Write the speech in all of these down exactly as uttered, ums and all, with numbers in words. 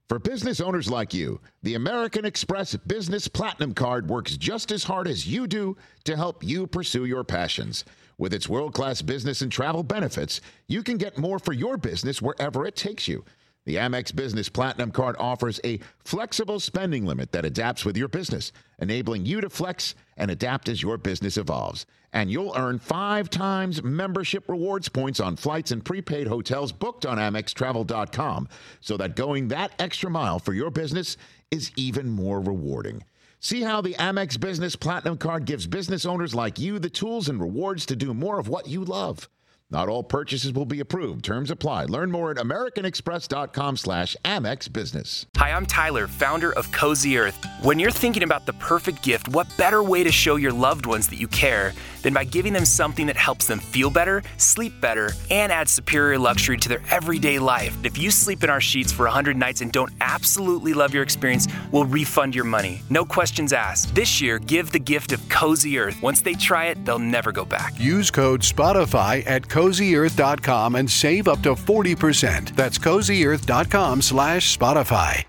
For business owners like you, the American Express Business Platinum Card works just as hard as you do to help you pursue your passions. With its world-class business and travel benefits, you can get more for your business wherever it takes you. The Amex Business Platinum Card offers a flexible spending limit that adapts with your business, enabling you to flex and adapt as your business evolves. And you'll earn five times membership rewards points on flights and prepaid hotels booked on Amex Travel dot com, so that going that extra mile for your business is even more rewarding. See how the Amex Business Platinum Card gives business owners like you the tools and rewards to do more of what you love. Not all purchases will be approved. Terms apply. Learn more at americanexpress.com slash Amex Business. Hi, I'm Tyler, founder of Cozy Earth. When you're thinking about the perfect gift, what better way to show your loved ones that you care than by giving them something that helps them feel better, sleep better, and add superior luxury to their everyday life? If you sleep in our sheets for one hundred nights and don't absolutely love your experience, we'll refund your money. No questions asked. This year, give the gift of Cozy Earth. Once they try it, they'll never go back. Use code Spotify at cozy earth dot com and save up to forty percent. That's cozy earth dot com slash Spotify.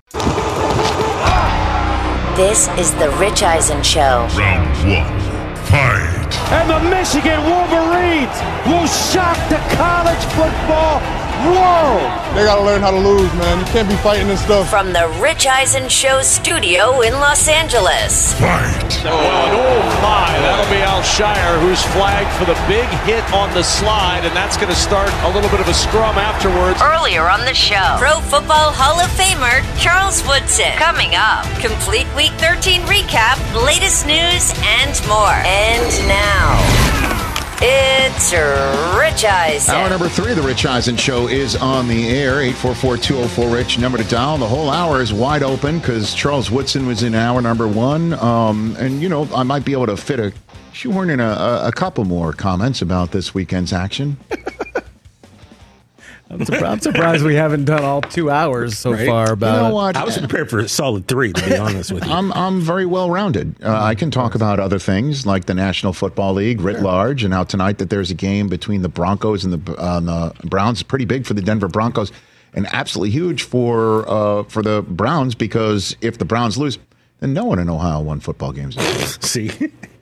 This is the Rich Eisen Show. Round one, fight. And the Michigan Wolverines will shock the college football world. They got to learn how to lose, man. You can't be fighting this stuff. From the Rich Eisen Show studio in Los Angeles. Fight. Oh, and oh my, that'll be Al Shire, who's flagged for the big hit on the slide, and that's going to start a little bit of a scrum afterwards. Earlier on the show, Pro Football Hall of Famer Charles Woodson. Coming up, complete Week thirteen recap, latest news, and more. And now, it's Rich Eisen. Hour number three of the Rich Eisen Show is on the air. eight four four, two oh four, RICH, number to dial. The whole hour is wide open because Charles Woodson was in hour number one. Um, and, you know, I might be able to fit a shoehorn in a, a, a couple more comments about this weekend's action. I'm, surprised, I'm surprised we haven't done all two hours so right? far about you know it. what? I was prepared for a solid three, to be honest with you. I'm I'm very well rounded. Uh, I can talk about other things like the National Football League writ large, and how tonight that there's a game between the Broncos and the, uh, the Browns. Pretty big for the Denver Broncos, and absolutely huge for uh, for the Browns, because if the Browns lose, then no one in Ohio won football games. See.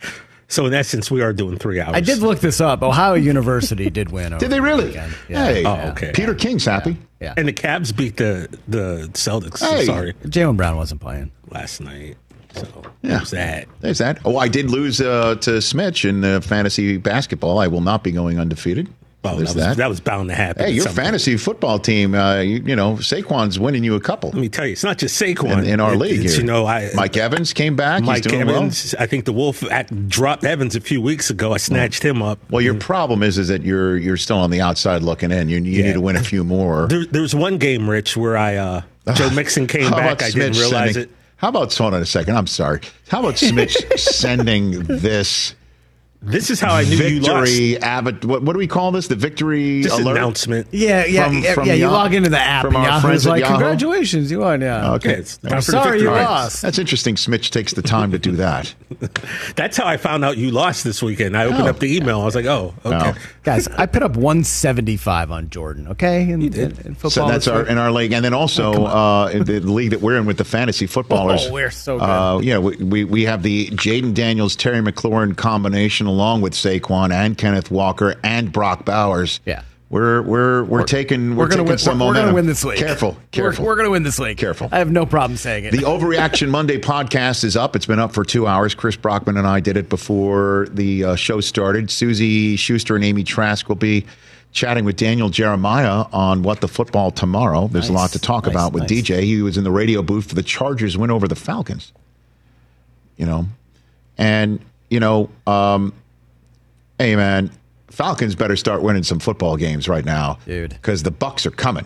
So, in essence, we are doing three hours. I did look this up. Ohio University did win. Over Did they really? the Yeah. Hey, oh, okay. Peter King's happy. Yeah. And the Cavs beat the, the Celtics. Hey. Sorry. Jaylen Brown wasn't playing Last night. So, Yeah. there's that. There's that. Oh, I did lose uh, to Smitch in uh, fantasy basketball. I will not be going undefeated. Oh, There's that, was, that. that was bound to happen. Hey, at your some point. fantasy football team, uh, you, you know, Saquon's winning you a couple. Let me tell you, it's not just Saquon. In, in our It- league it's, here. You know, I, Mike Evans came back. Mike He's doing Evans, I think the Wolf at, dropped Evans a few weeks ago. I snatched him up. well. Well, your problem is is that you're you're still on the outside looking in. You, you Yeah. need to win a few more. There, there was one game, Rich, where I uh, Joe Mixon came How back. about I didn't Smitch realize sending- it. How about, hold on a second, I'm sorry. How about Smitch sending this This is how I knew you lost. victory, avid, what, what do we call this? The victory Just alert? announcement. Yeah, yeah, From- yeah. from yeah you Yahoo- log into the app, from and our Yahoo's friends at like, Yahoo? congratulations, you won. Yeah. Okay. Yeah, it's time I'm for the sorry you victory. lost. That's interesting. Smitch takes the time to do that. That's how I found out you lost this weekend. I opened Oh. up the email. I was like, oh, okay. Oh. Guys, I put up one seventy-five on Jordan, okay? In, You did. in, in football. So that's this our week. in our league, and then also uh, in the league that we're in with the fantasy footballers. Oh, we're so good. Uh, yeah, we, we we have the Jaden Daniels, Terry McLaurin combination, along with Saquon and Kenneth Walker and Brock Bowers. Yeah. We're we're we're, taking we're, We're gonna taking win. some We're, we're momentum. gonna win this league. Careful, careful. We're, we're gonna win this league. Careful. I have no problem saying it. The Overreaction Monday podcast is up. It's been up for two hours. Chris Brockman and I did it before the uh, show started. Susie Schuster and Amy Trask will be chatting with Daniel Jeremiah on What the Football tomorrow. There's Nice, a lot to talk nice, about with nice. D J. He was in the radio booth for the Chargers win over the Falcons. You know, and, you know, um, hey, man, Falcons better start winning some football games right now. Dude. Because the Bucs are coming.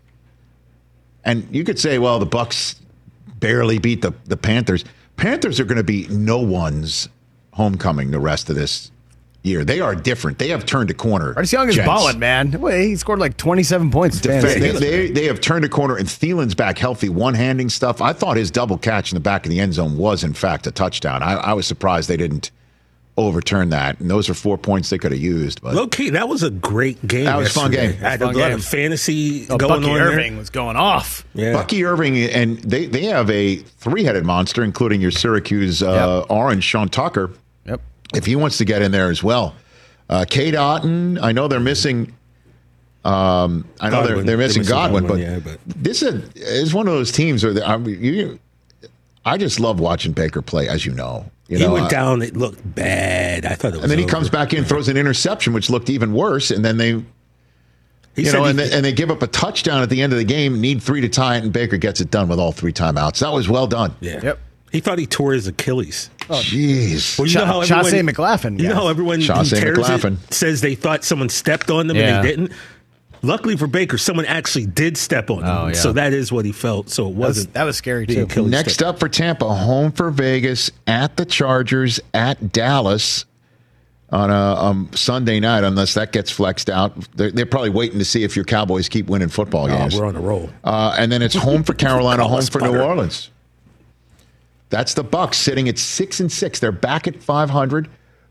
And you could say, well, the Bucs barely beat the, the Panthers. Panthers are going to be no one's homecoming the rest of this year. They are different. They have turned a corner. Bryce Young is gents. balling, man. Wait, he scored like twenty-seven points. Defe- Fantasy. They, they, they have turned a corner, and Thielen's back healthy, one-handing stuff. I thought his double catch in the back of the end zone was, in fact, a touchdown. I, I was surprised they didn't overturn that. And those are four points they could have used. But low key, that was a great game. That was a fun game. I had a lot of fantasy oh, going Bucky on Irving there. was going off. Yeah. Bucky Irving, and they, they have a three-headed monster, including your Syracuse uh, Yep. orange, Sean Tucker. Yep. If he wants to get in there as well. Uh, Cade Otton, I know they're missing. Um, I know Godwin. they're they're missing, They're missing Godwin, Godwin, but, yeah, but this is, is one of those teams where I, mean, you, I just love watching Baker play, as you know. You he know, went uh, down. It looked bad. I thought it was and then he over. comes back in, throws an interception, which looked even worse, and then they, He you said know, he- and they, and they give up a touchdown at the end of the game, need three to tie it, and Baker gets it done with all three timeouts. That was well done. Yeah. Yep. He thought he tore his Achilles. Jeez. Well, you know how Cha- everyone, Chauncey McLaughlin, You know yeah. how everyone who Chauncey tears McLaughlin. it says they thought someone stepped on them Yeah. and they didn't. Luckily for Baker, someone actually did step on him. Oh, yeah. So that is what he felt. So it That was, wasn't. that was scary, the too. Achilles Next stick. up for Tampa, home for Vegas, at the Chargers, at Dallas on a um, Sunday night, unless that gets flexed out. They're, they're probably waiting to see if your Cowboys keep winning football Oh, games. we're on a roll. Uh, and then it's home for Carolina, Call home us for New butter. Orleans. That's the Bucs sitting at six and six. They're back at five hundred.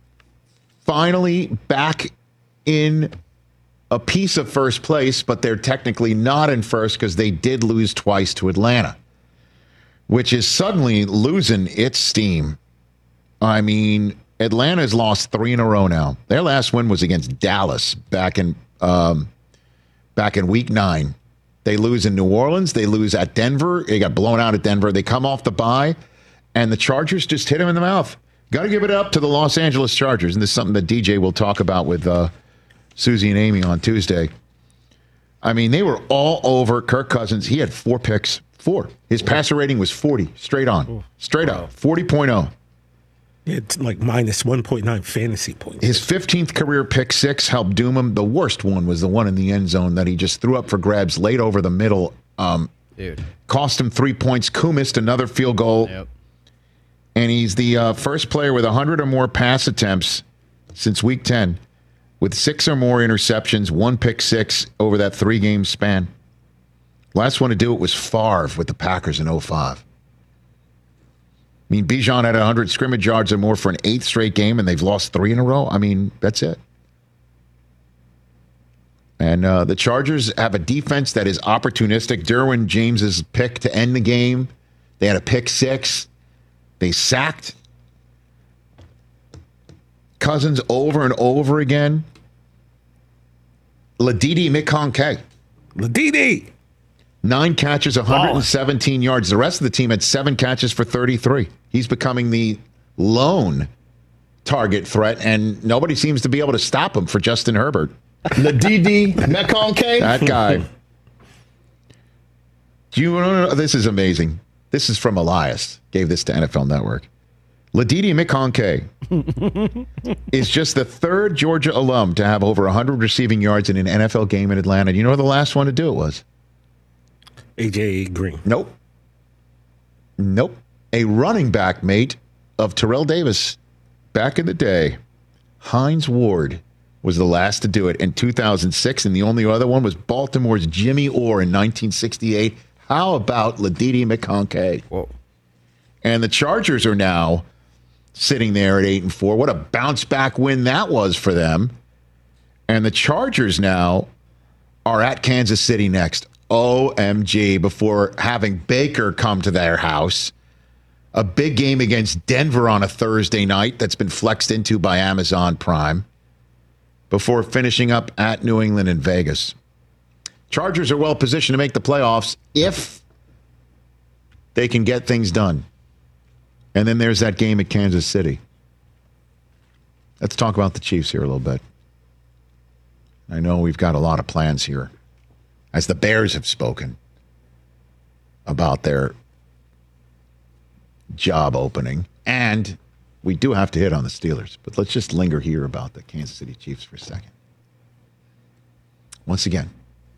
Finally back in a piece of first place, but they're technically not in first because they did lose twice to Atlanta, which is suddenly losing its steam. I mean, Atlanta's lost three in a row now. Their last win was against Dallas back in um, back in week nine. They lose in New Orleans. They lose at Denver. They got blown out at Denver. They come off the bye, and the Chargers just hit them in the mouth. Got to give it up to the Los Angeles Chargers, and this is something that D J will talk about with uh, Susie and Amy on Tuesday. I mean, they were all over Kirk Cousins. He had four picks, four. His passer rating was forty, straight on, straight up, forty point oh. It's like minus one point nine fantasy points. His fifteenth career pick six helped doom him. The worst one was the one in the end zone that he just threw up for grabs late over the middle. Um, Dude. Cost him three points. Koo missed another field goal. Yep. And he's the uh, first player with one hundred or more pass attempts since week ten with six or more interceptions, one pick six over that three-game span. Last one to do it was Favre with the Packers in oh five. I mean, Bijan had one hundred scrimmage yards or more for an eighth straight game, and they've lost three in a row. I mean, that's it. And uh, the Chargers have a defense that is opportunistic. Derwin James's pick to end the game. They had a pick six. They sacked Cousins over and over again. Ladidi Mikonke. Ladidi. Nine catches, one hundred seventeen yards. The rest of the team had seven catches for thirty-three. He's becoming the lone target threat, and nobody seems to be able to stop him for Justin Herbert. Ladidi Mikonke. That guy. Do you know? This is amazing. This is from Elias. Gave this to N F L Network. Ladidi Mikonke is just the third Georgia alum to have over one hundred receiving yards in an N F L game in Atlanta. Do you know who the last one to do it was? A J Green. Nope. Nope. A running back mate of Terrell Davis back in the day. Hines Ward was the last to do it in two thousand six, and the only other one was Baltimore's Jimmy Orr in nineteen sixty-eight. How about Ladidi Mikonke? Whoa. And the Chargers are now sitting there at eight and four. What a bounce back win that was for them. And the Chargers now are at Kansas City next. O M G, before having Baker come to their house. A big game against Denver on a Thursday night that's been flexed into by Amazon Prime. Before finishing up at New England and Vegas. Chargers are well positioned to make the playoffs if they can get things done. And then there's that game at Kansas City. Let's talk about the Chiefs here a little bit. I know we've got a lot of plans here, as the Bears have spoken about their job opening. And we do have to hit on the Steelers. But let's just linger here about the Kansas City Chiefs for a second. Once again,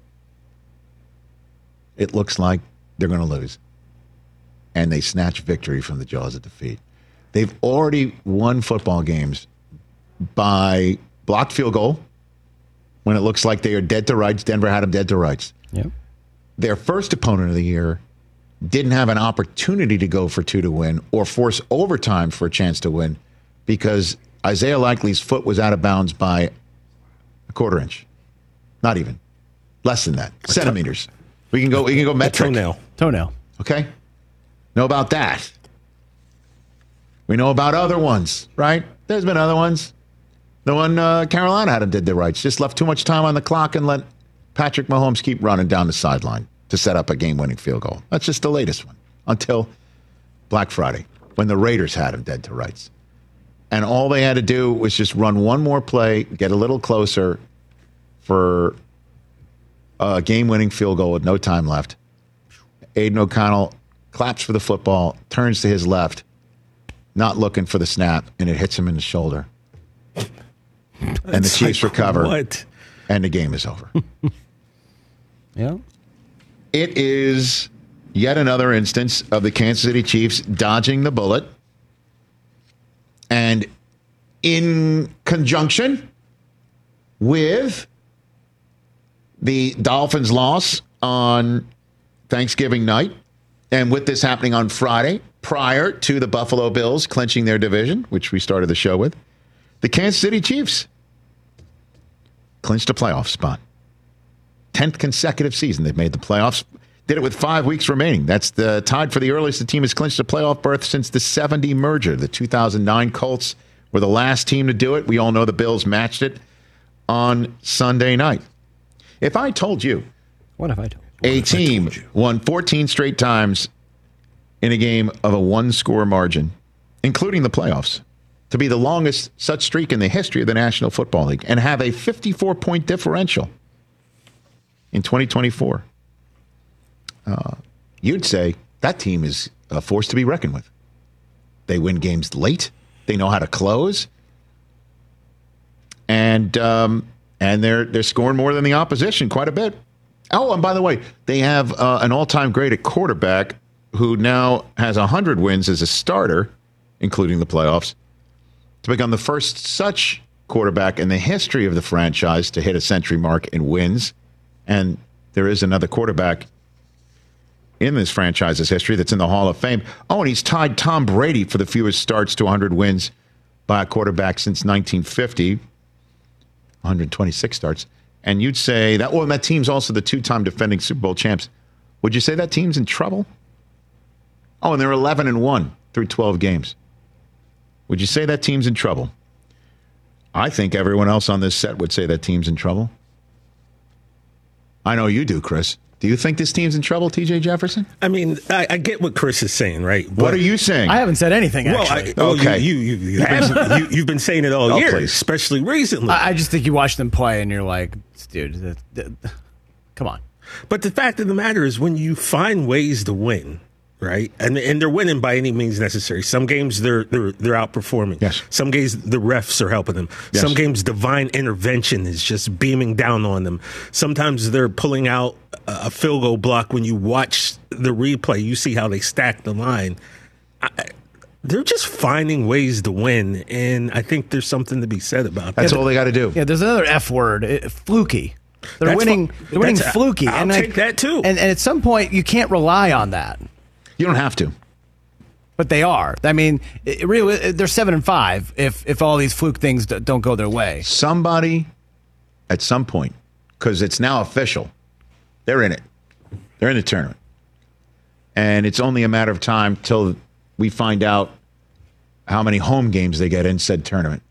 it looks like they're going to lose. And they snatch victory from the jaws of defeat. They've already won football games by blocked field goal when it looks like they are dead to rights. Denver had them dead to rights. Yep. Their first opponent of the year didn't have an opportunity to go for two to win or force overtime for a chance to win because Isaiah Likely's foot was out of bounds by a quarter inch. Not even. Less than that. Centimeters. We can go we can go metric. Toenail. Toenail. Okay? Know about that. We know about other ones, right? There's been other ones. The one uh, Carolina had him did the rights. Just left too much time on the clock and let Patrick Mahomes keep running down the sideline to set up a game-winning field goal. That's just the latest one. Until Black Friday, when the Raiders had him dead to rights. And all they had to do was just run one more play, get a little closer for a game-winning field goal with no time left. Aiden O'Connell claps for the football, turns to his left, not looking for the snap, and it hits him in the shoulder. And the Chiefs like, recover, what? and the game is over. Yeah. It is yet another instance of the Kansas City Chiefs dodging the bullet. And in conjunction with the Dolphins' loss on Thanksgiving night, and with this happening on Friday, prior to the Buffalo Bills clinching their division, which we started the show with, the Kansas City Chiefs clinched a playoff spot. tenth consecutive season they've made the playoffs. Did it with five weeks remaining. That's the tied for the earliest the team has clinched a playoff berth since the seventy merger. The two thousand nine Colts were the last team to do it. We all know the Bills matched it on Sunday night. If I told you What have I told you? A team won fourteen straight times in a game of a one-score margin, including the playoffs, to be the longest such streak in the history of the National Football League, and have a fifty-four point differential in twenty twenty-four, uh, you'd say that team is a force to be reckoned with. They win games late. They know how to close. And um, and they're they're scoring more than the opposition quite a bit. Oh, and by the way, they have uh, an all-time great at quarterback who now has one hundred wins as a starter, including the playoffs, to become the first such quarterback in the history of the franchise to hit a century mark in wins. And there is another quarterback in this franchise's history that's in the Hall of Fame. Oh, and he's tied Tom Brady for the fewest starts to one hundred wins by a quarterback since nineteen fifty, one hundred twenty-six starts. And you'd say that, well, that team's also the two-time defending Super Bowl champs. Would you say that team's in trouble? Oh, and they're eleven and one through twelve games. Would you say that team's in trouble? I think everyone else on this set would say that team's in trouble. I know you do, Chris. Do you think this team's in trouble, T J Jefferson? I mean, I, I get what Chris is saying, right? But, what are you saying? I haven't said anything, actually. Well, I, oh, okay. You, you, you, you have, you, you've been saying it all Oh, year, please. especially recently. I, I just think you watch them play and you're like, dude, th- th- come on. But the fact of the matter is, when you find ways to win, right, and and they're winning by any means necessary. Some games they're they're they're outperforming. Yes. Some games the refs are helping them. Yes. Some games divine intervention is just beaming down on them. Sometimes they're pulling out a field goal block. When you watch the replay, you see how they stack the line. I, they're just finding ways to win, and I think there's something to be said about that. That's all they got to do. Yeah, there's another F word, it, fluky. They're That's winning. fu- They're winning that's- fluky. I'll and take like, that too. And, and at some point, you can't rely on that. You don't have to. But they are. I mean, it really, they're seven and five. If if all these fluke things d- don't go their way, Somebody at some point, because it's now official, they're in it. They're in the tournament. And it's only a matter of time till we find out how many home games they get in said tournament.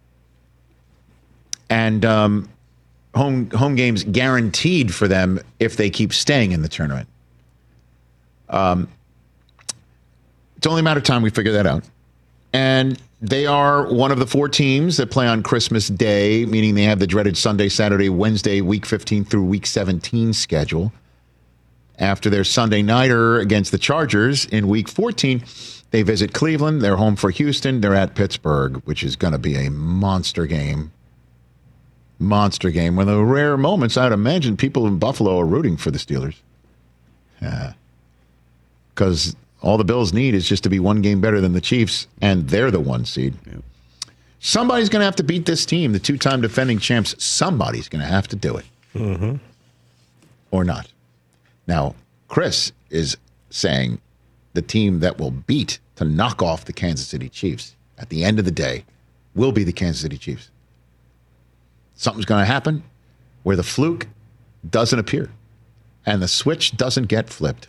And um, home home games guaranteed for them if they keep staying in the tournament. Um, it's only a matter of time we figure that out. And they are one of the four teams that play on Christmas Day, meaning they have the dreaded Sunday, Saturday, Wednesday, week fifteen through week seventeen schedule. After their Sunday nighter against the Chargers in week fourteen, they visit Cleveland. They're home for Houston. They're at Pittsburgh, which is going to be a monster game. Monster game. One of the rare moments I'd imagine people in Buffalo are rooting for the Steelers. Yeah. Because all the Bills need is just to be one game better than the Chiefs, and they're the one seed. Yeah. Somebody's going to have to beat this team, the two-time defending champs. Somebody's going to have to do it. Mm-hmm. Or not. Now, Chris is saying the team that will beat to knock off the Kansas City Chiefs at the end of the day will be the Kansas City Chiefs. Something's going to happen where the fluke doesn't appear and the switch doesn't get flipped.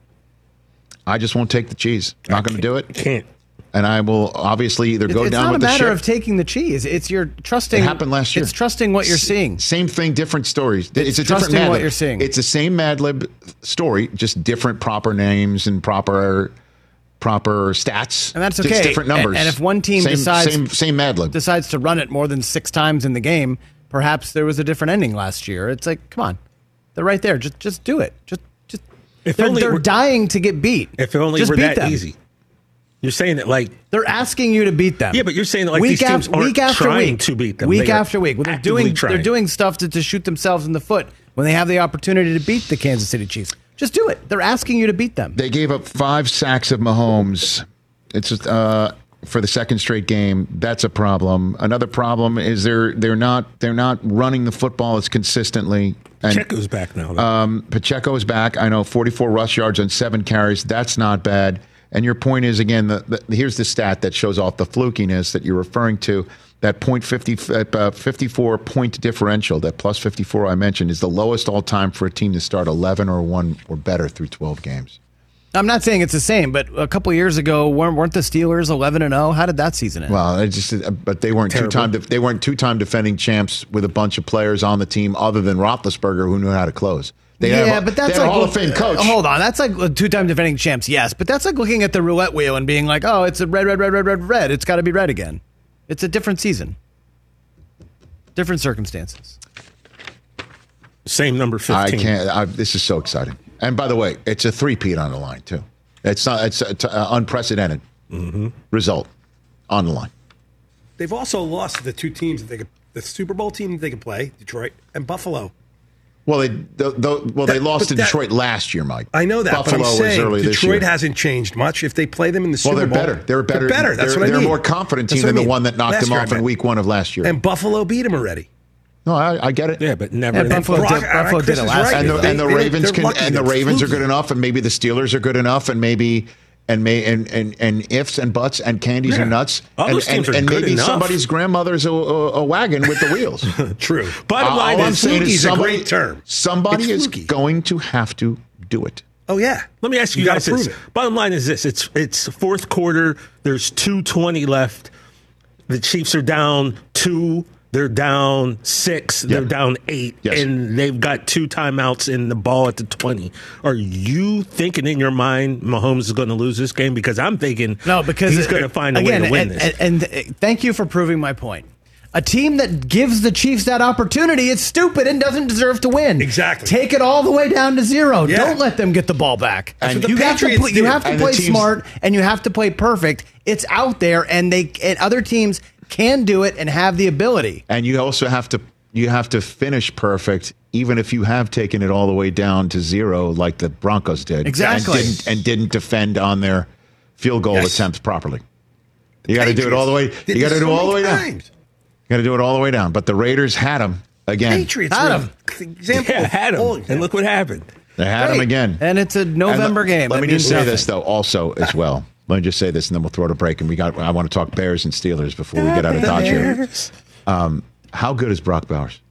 I just won't take the cheese. Not going to do it. Can't. And I will obviously either go it's down with the ship. It's not a matter of taking the cheese. It's your trusting. It happened last year. It's trusting what you're seeing. S- same thing, different stories. It's, It's a different trusting Mad what Lib. you're seeing. It's the same Mad Lib story, just different proper names and proper proper stats. And that's Just okay. different numbers. And, and if one team same, decides same same Mad Lib decides to run it more than six times in the game, perhaps there was a different ending last year. It's like, come on, they're right there. Just just do it. Just just. If they're only they're we're- dying to get beat. If it only just were beat that them. easy. You're saying that like They're asking you to beat them. Yeah, but you're saying that like week these teams after, aren't week after trying week, to beat them. Week They are after week, well, they're actively doing trying. they're doing stuff to, to shoot themselves in the foot when they have the opportunity to beat the Kansas City Chiefs. Just do it. They're asking you to beat them. They gave up five sacks of Mahomes. It's just, uh, for the second straight game. That's a problem. Another problem is they're they're not they're not running the football as consistently. And, Pacheco's back now. though. Um, Pacheco is back. I know forty-four rush yards on seven carries. That's not bad. And your point is, again, the, the, here's the stat that shows off the flukiness that you're referring to. That point fifty, uh, fifty-four point differential, that plus fifty-four I mentioned, is the lowest all time for a team to start eleven or one or better through twelve games. I'm not saying it's the same, but a couple years ago, weren't, weren't the Steelers eleven and oh? How did that season end? Well, it just but they weren't two time they weren't two time defending champs with a bunch of players on the team other than Roethlisberger who knew how to close. They yeah, have, but that's they like have a Hall of Fame coach. Uh, hold on, that's like two-time defending champs, yes, but that's like looking at the roulette wheel and being like, oh, it's a red, red, red, red, red, red. It's got to be red again. It's a different season, different circumstances. Same number fifteen. I can't. I, this is so exciting. And by the way, it's a three-peat on the line too. It's not. It's an unprecedented mm-hmm. result on the line. They've also lost to the two teams that they could, the Super Bowl team that they could play, Detroit and Buffalo. Well, they the, the, well That- they lost to but that- Detroit last year, Mike. I know that, Buffalo but I'm was saying early this year. Detroit hasn't changed much. If they play them in the Super Well, they're Bowl, better. They're better. They're better. That's they're, what I they're mean. a more confident That's team what I than the mean. one that knocked Last them year I off in meant. week one of last year. And Buffalo beat them already. No, I, I get it. Yeah, but never. Yeah, Buffalo Brock- did, Buffalo Chris did it is last right. year. and the, They- and the they- Ravens they're can lucky and the they're Ravens are fluky. good enough, and maybe the Steelers are good enough, and maybe and may and and, and ifs and buts and candies Yeah. and nuts, All and, those teams and, are and good maybe enough. somebody's grandmother's a, a, a wagon with the wheels. True. Bottom line All I'm is, saying fluky is is a somebody, great term. somebody It's is fluky. going to have to do it. Oh yeah. let me ask you, You gotta guys this. prove it. Bottom line is this: it's it's fourth quarter. There's two twenty left. The Chiefs are down two. They're down six. They're Yep. down eight, Yes. and they've got two timeouts in the ball at the twenty. Are you thinking in your mind Mahomes is going to lose this game? Because I'm thinking No, because he's going to find a again, way to win and, this. And, and, uh, thank you for proving my point. A team that gives the Chiefs that opportunity is stupid and doesn't deserve to win. Exactly. Take it all the way down to zero. Yeah. Don't let them get the ball back. That's what the you have to Patriots play, you did. have to And the play teams- smart and you have to play perfect. It's out there, and they and other teams can do it and have the ability. And you also have to you have to finish perfect, even if you have taken it all the way down to zero, like the Broncos did. Exactly. And didn't, and didn't defend on their field goal Yes. attempts properly. You got to do it all the way. Did You got to this do so it all the way many down. You times. got to do it all the way down. But the Raiders had them again. Patriots Had were 'em. an example. yeah, of had him, all and examples. look what happened. They had them Great. again. And it's a November And game. Let That me means just say nothing. this though, also as well. Let me just say this, and then we'll throw it a break. And we got. I want to talk Bears and Steelers before we get out of Dodge here. Um, how good is Brock Bowers?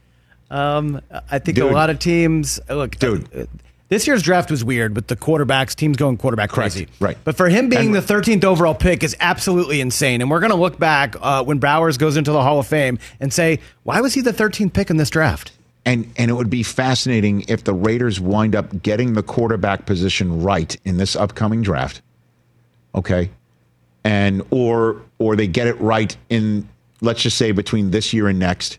Um, I think Dude. a lot of teams look. Dude. uh, this year's draft was weird with the quarterbacks, teams going quarterback Correct. crazy. Right. But for him being And- the thirteenth overall pick is absolutely insane. And we're going to look back uh, when Bowers goes into the Hall of Fame and say, why was he the thirteenth pick in this draft? And and it would be fascinating if the Raiders wind up getting the quarterback position right in this upcoming draft. Okay. And or or they get it right in, let's just say, between this year and next,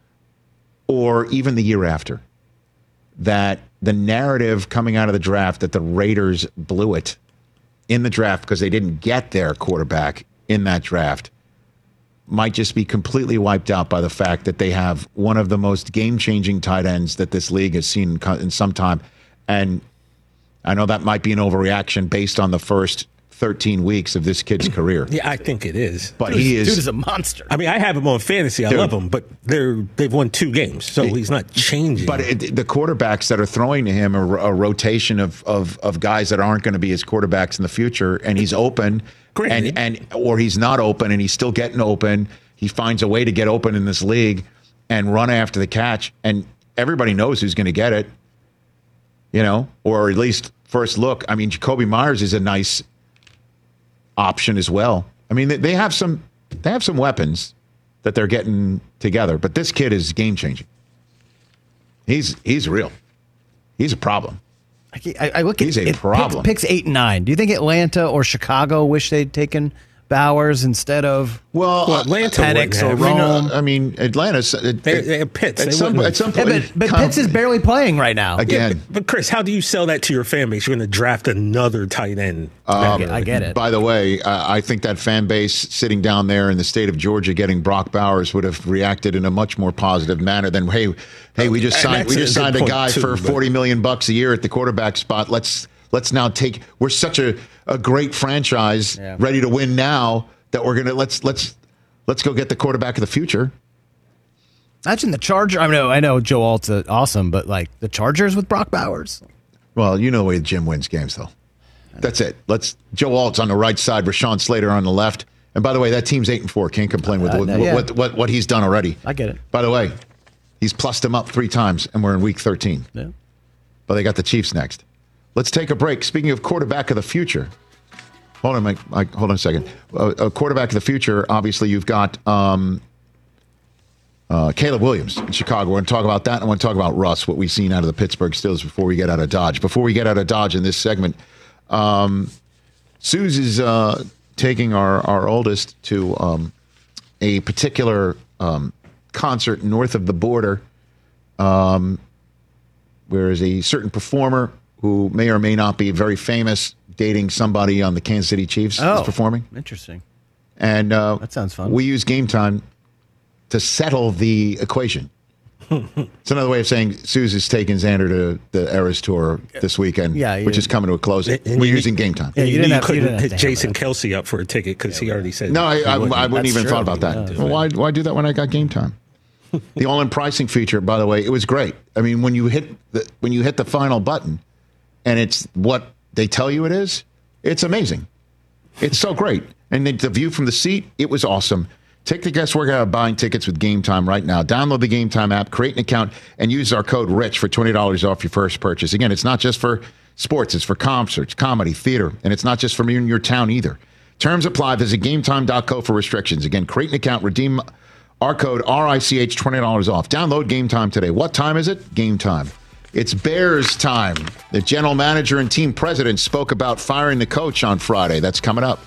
or even the year after. That the narrative coming out of the draft that the Raiders blew it in the draft because they didn't get their quarterback in that draft might just be completely wiped out by the fact that they have one of the most game-changing tight ends that this league has seen in co- in some time. And I know that might be an overreaction based on the first thirteen weeks of this kid's career. Yeah, I think it is. But dude, he is. Dude is a monster. I mean, I have him on fantasy. I Dude. love him, but they're they've won two games, so he's not changing. But it, the quarterbacks that are throwing to him are a rotation of, of, of guys that aren't going to be his quarterbacks in the future, and he's open, and, and or he's not open, and he's still getting open. He finds a way to get open in this league and run after the catch, and everybody knows who's going to get it, you know, or at least first look. I mean, Jacoby Myers is a nice option as well. I mean, they, they have some they have some weapons that they're getting together, but this kid is game changing. He's he's real. He's a problem. I, I look at he's a it, problem. Picks, picks eight and nine. Do you think Atlanta or Chicago wish they'd taken Bowers instead of well, well Atlanta Penix or I mean, Rome? uh, I mean, Atlanta's it, they, they have Pitts. At, They some, wouldn't at some Yeah, point, but, but Pitts is barely playing right now. again. Yeah, but, but Chris, how do you sell that to your fan base? You're going to draft another tight end. Um, I, get, I get it. By the way, uh, I think that fan base sitting down there in the state of Georgia getting Brock Bowers would have reacted in a much more positive manner than, hey, hey, we just And signed we that's just a good signed a point, guy too, for but- forty million bucks a year at the quarterback spot. Let's let's now take. We're such a, a great franchise, Yeah. ready to win now that we're gonna let's let's let's go get the quarterback of the future. Imagine the Charger. I know, I know, Joe Alt's uh, awesome, but like the Chargers with Brock Bowers. Well, you know the way Jim wins games, though. That's it. Let's Joe Alt's on the right side, Rashawn Slater on the left. And by the way, that team's eight and four. Can't complain with Uh, what, yeah. what, what what he's done already. I get it. By the way, he's plussed them up three times, and we're in week thirteen. Yeah. But they got the Chiefs next. Let's take a break. Speaking of quarterback of the future, hold on, Mike. Mike hold on a second. Uh, a quarterback of the future. Obviously, you've got um, uh, Caleb Williams in Chicago. We're going to talk about that, and I want to talk about Russ, what we've seen out of the Pittsburgh Steelers before we get out of Dodge. Before we get out of Dodge in this segment, um, Suze is uh, taking our, our oldest to um, a particular um, concert north of the border, um, where is a certain performer who may or may not be very famous dating somebody on the Kansas City Chiefs Oh, is performing. Interesting. And uh, That sounds fun. We use Game Time to settle the equation. It's another way of saying Suze is taking Xander to the Eras Tour this weekend, Yeah, you which is didn't- coming to a close. And We're you- using Game Time. Yeah, you you, didn't you have- you couldn't didn't have hit to hammer Jason that. Kelsey up for a ticket because he already said No, I, he I, wouldn't. I wouldn't That's even true. thought about that. Yeah. Well, why, why do that when I got Game Time? The all-in pricing feature, by the way, it was great. I mean, when you hit the when you hit the final button, and it's what they tell you it is, it's amazing. It's so great. And the, the view from the seat, it was awesome. Take the guesswork out of buying tickets with Game Time right now. Download the Game Time app, create an account, and use our code RICH for twenty dollars off your first purchase. Again, it's not just for sports. It's for concerts, comedy, theater, and it's not just from in your town either. Terms apply. Visit game time dot co for restrictions. Again, create an account, redeem our code R I C H, twenty dollars off. Download Game Time today. What time is it? Game Time. It's Bears time. The general manager and team president spoke about firing the coach on Friday. That's coming up.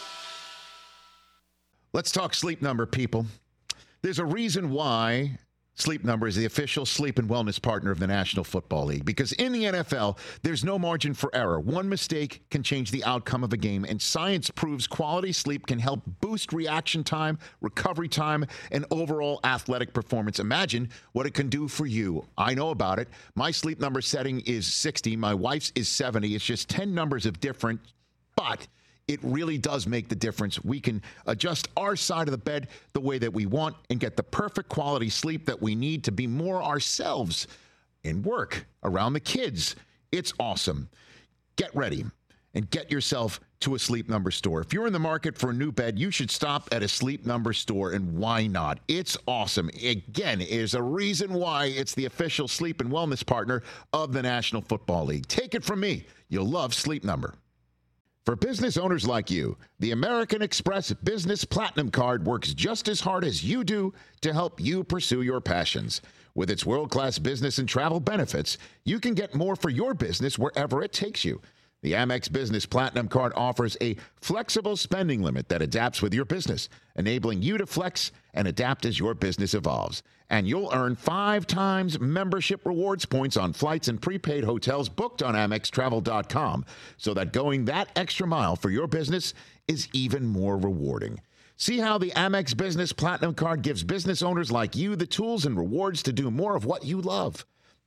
Let's talk Sleep Number, people. There's a reason why Sleep Number is the official sleep and wellness partner of the National Football League. Because in the N F L, there's no margin for error. One mistake can change the outcome of a game, and science proves quality sleep can help boost reaction time, recovery time, and overall athletic performance. Imagine what it can do for you. I know about it. My Sleep Number setting is sixty. My wife's is seventy. It's just ten numbers of different, but it really does make the difference. We can adjust our side of the bed the way that we want and get the perfect quality sleep that we need to be more ourselves in work, around the kids. It's awesome. Get ready and get yourself to a Sleep Number store. If you're in the market for a new bed, you should stop at a Sleep Number store, and why not? It's awesome. Again, there's a reason why it's the official sleep and wellness partner of the National Football League. Take it from me. You'll love Sleep Number. For business owners like you, the American Express Business Platinum Card works just as hard as you do to help you pursue your passions. With its world-class business and travel benefits, you can get more for your business wherever it takes you. The Amex Business Platinum Card offers a flexible spending limit that adapts with your business, enabling you to flex and adapt as your business evolves. And you'll earn five times membership rewards points on flights and prepaid hotels booked on Amex Travel dot com, so that going that extra mile for your business is even more rewarding. See how the Amex Business Platinum Card gives business owners like you the tools and rewards to do more of what you love.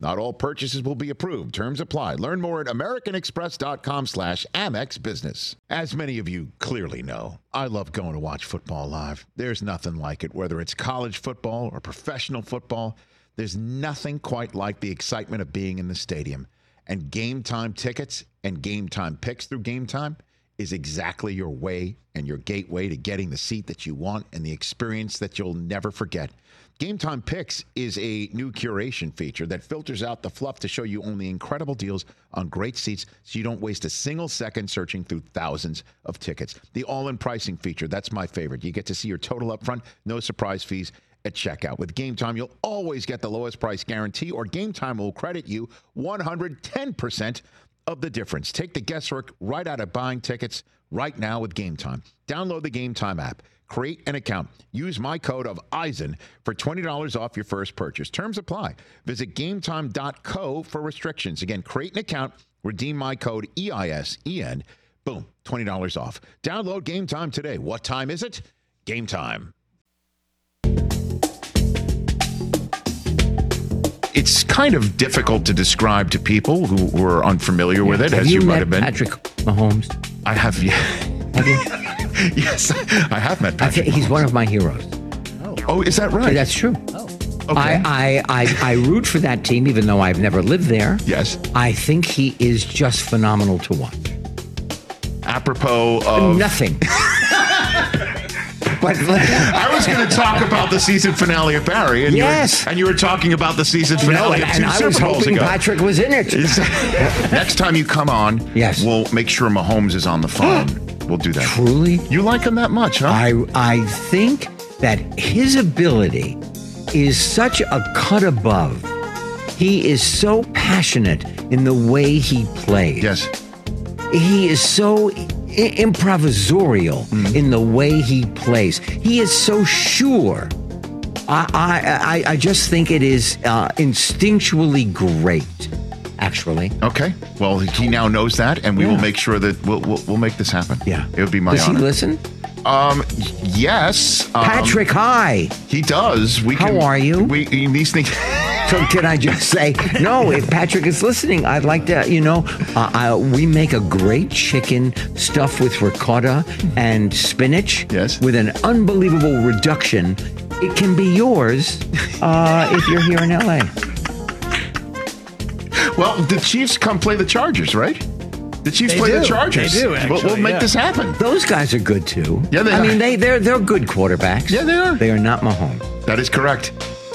Not all purchases will be approved. Terms apply. Learn more at americanexpress.com slash Amex Business. As many of you clearly know, I love going to watch football live. There's nothing like it, whether it's college football or professional football. There's nothing quite like the excitement of being in the stadium. And Game Time tickets and Game Time picks through Game Time is exactly your way and your gateway to getting the seat that you want and the experience that you'll never forget. Game Time Picks is a new curation feature that filters out the fluff to show you only incredible deals on great seats so you don't waste a single second searching through thousands of tickets. The all-in pricing feature, that's my favorite. You get to see your total up front, no surprise fees at checkout. With Game Time, you'll always get the lowest price guarantee, or Game Time will credit you one hundred ten percent of the difference. Take the guesswork right out of buying tickets right now with Game Time. Download the Game Time app. Create an account. Use my code of Eisen for twenty dollars off your first purchase. Terms apply. Visit gametime dot co for restrictions. Again, create an account. Redeem my code E I S E N. Boom, twenty dollars off. Download Game Time today. What time is it? Game Time. It's kind of difficult to describe to people who, who are unfamiliar yeah. with it, have as you, you met might have been. Patrick Mahomes? I have, yeah. Have you? Yes, I have met Patrick. He's one of my heroes. Oh, oh is that right? That's true. Oh, okay. I, I, I, I root for that team, even though I've never lived there. Yes. I think he is just phenomenal to watch. Apropos of nothing. But I was going to talk about the season finale of Barry, and yes, you were, and you were talking about the season finale no, and, of two and Super I was Bowls hoping ago. Patrick was in it. Next time you come on, yes, we'll make sure Mahomes is on the phone. We'll do that. Truly, you like him that much, huh? I I think that his ability is such a cut above. He is so passionate in the way he plays. Yes, he is so improvisorial mm. in the way he plays. He is so sure. I I, I, I just think it is uh, instinctually great, actually. Okay. Well, he now knows that, and we yeah. will make sure that we'll, we'll we'll make this happen. Yeah. It would be my Does honor. Does he listen? Um. Yes. Um, Patrick, hi. He does. We How can, are you? We these things. So can I just say, no, if Patrick is listening, I'd like to, you know, uh, I, we make a great chicken stuffed with ricotta and spinach. Yes. With an unbelievable reduction. It can be yours uh, if you're here in L A. Well, the Chiefs come play the Chargers, right? The Chiefs they play do. the Chargers. They do, actually, we'll, we'll make yeah. this happen. Those guys are good, too. Yeah, they I are. mean, they, they're, they're good quarterbacks. Yeah, they are. They are not Mahomes. That is correct.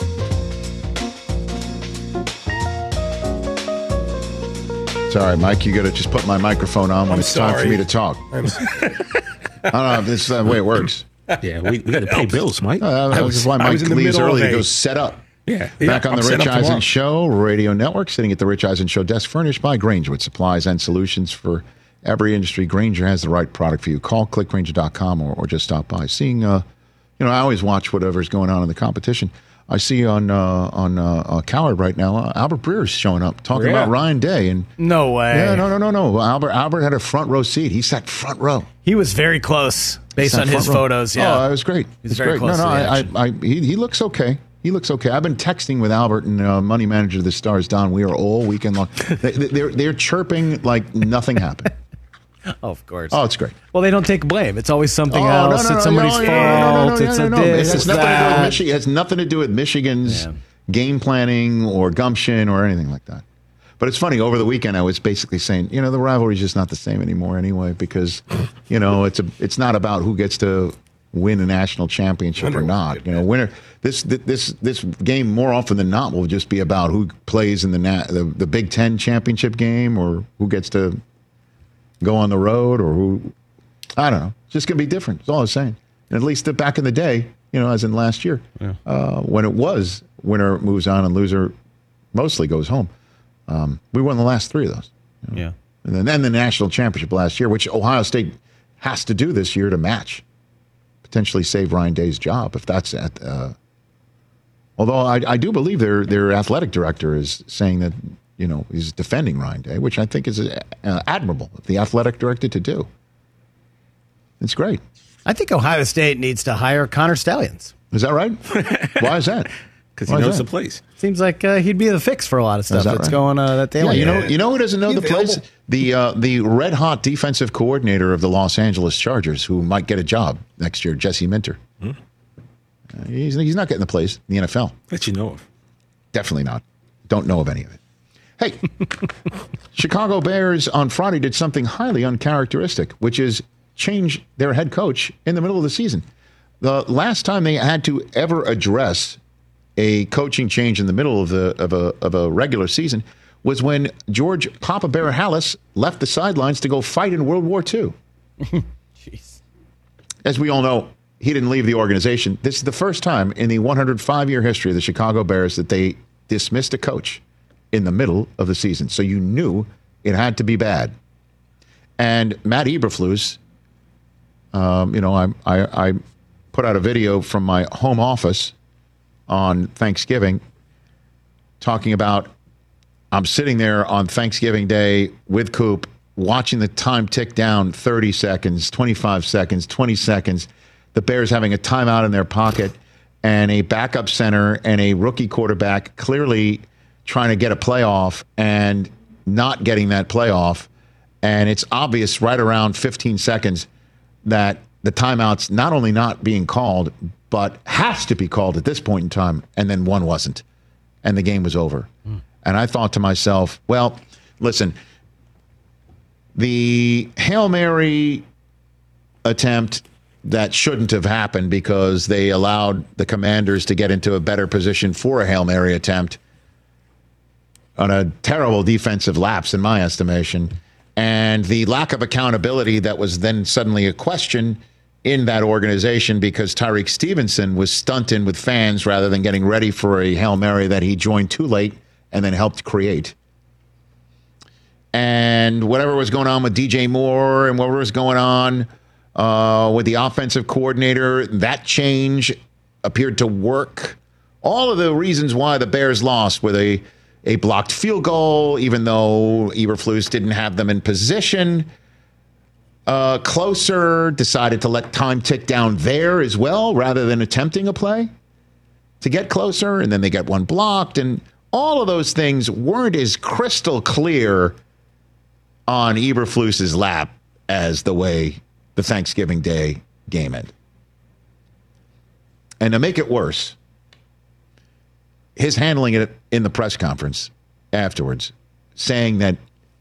Sorry, Mike, you got to just put my microphone on when I'm it's sorry. time for me to talk. I don't know if this is the way it works. Yeah, we, we got to pay bills, Mike. Uh, that was why Mike leaves early to go set up. Yeah. Back yeah, on the I'm Rich set up Eisen tomorrow. Show Radio Network, sitting at the Rich Eisen Show desk, furnished by Granger with supplies and solutions for every industry. Granger has the right product for you. Call click granger dot com or, or just stop by. Seeing, uh, you know, I always watch whatever's going on in the competition. I see on uh, on uh, uh, Coward right now, uh, Albert Breer's showing up talking Yeah. about Ryan Day. And No way. yeah, no, no, no, no. Albert Albert had a front row seat. He sat front row. He was very close based Sat on his front row. photos. Yeah. Oh, it was great. He's It's very great. close No, no, to the I, action. I, I, he, he looks okay. He looks okay. I've been texting with Albert and uh, money manager of the Stars, Don Weir, all weekend long. they, they're they're chirping like nothing happened. Oh, of course. Oh, it's great. Well, they don't take blame. It's always something Oh, else. no, no, it's no, somebody's no, fault. no, no, no, it's no, a no, no. this. It has It's nothing to do with that. Michigan. It has nothing to do with Michigan's Yeah. game planning or gumption or anything like that. But it's funny. Over the weekend, I was basically saying, you know, the rivalry's just not the same anymore anyway, because, you know, it's a it's not about who gets to win a national championship or not. You know, winner. This this this game more often than not will just be about who plays in the na- the, the Big Ten championship game or who gets to go on the road or who. I don't know. It's just going to be different. That's all I was saying. And at least the, back in the day, you know, as in last year, yeah. uh, when it was winner moves on and loser mostly goes home, um, we won the last three of those. You know? Yeah. And then, then the national championship last year, which Ohio State has to do this year to match, potentially save Ryan Day's job if that's at. Uh, although I, I do believe their their athletic director is saying that, you know, he's defending Ryan Day, which I think is uh, admirable of the athletic director to do. It's great. I think Ohio State needs to hire Connor Stallions. Is that right? Why is that? because he Why is knows that? the place. Seems like uh, he'd be the fix for a lot of stuff that that's right? going uh, that they Yeah, like. you know, you know who doesn't know He the place? available? The uh, the red hot defensive coordinator of the Los Angeles Chargers, who might get a job next year, Jesse Minter. Hmm. Uh, he's he's not getting the place in the N F L. That you know of. Definitely not. Don't know of any of it. Hey, Chicago Bears on Friday did something highly uncharacteristic, which is change their head coach in the middle of the season. The last time they had to ever address a coaching change in the middle of the of a of a regular season was when George Papa Bear Hallis left the sidelines to go fight in World War Two. Jeez. As we all know, he didn't leave the organization. This is the first time in the one hundred five year history of the Chicago Bears that they dismissed a coach in the middle of the season. So you knew it had to be bad. And Matt Eberflus, um, you know, I, I, I put out a video from my home office on Thanksgiving talking about I'm sitting there on Thanksgiving Day with Coop watching the time tick down thirty seconds, twenty-five seconds, twenty seconds, the Bears having a timeout in their pocket and a backup center and a rookie quarterback clearly trying to get a playoff and not getting that playoff. And it's obvious right around fifteen seconds that the timeout's not only not being called, but has to be called at this point in time. And then one wasn't. And the game was over. Mm. And I thought to myself, well, listen, the Hail Mary attempt that shouldn't have happened because they allowed the Commanders to get into a better position for a Hail Mary attempt on a terrible defensive lapse, in my estimation, and the lack of accountability that was then suddenly a question in that organization because Tyreek Stevenson was stunting with fans rather than getting ready for a Hail Mary that he joined too late and then helped create. And whatever was going on with D J Moore and whatever was going on uh, with the offensive coordinator, that change appeared to work. All of the reasons why the Bears lost with a A blocked field goal, even though Eberflus didn't have them in position. Uh, closer, decided to let time tick down there as well, rather than attempting a play to get closer. And then they get one blocked. And all of those things weren't as crystal clear on Eberflus's lap as the way the Thanksgiving Day game ended. And to make it worse, his handling it in the press conference afterwards, saying that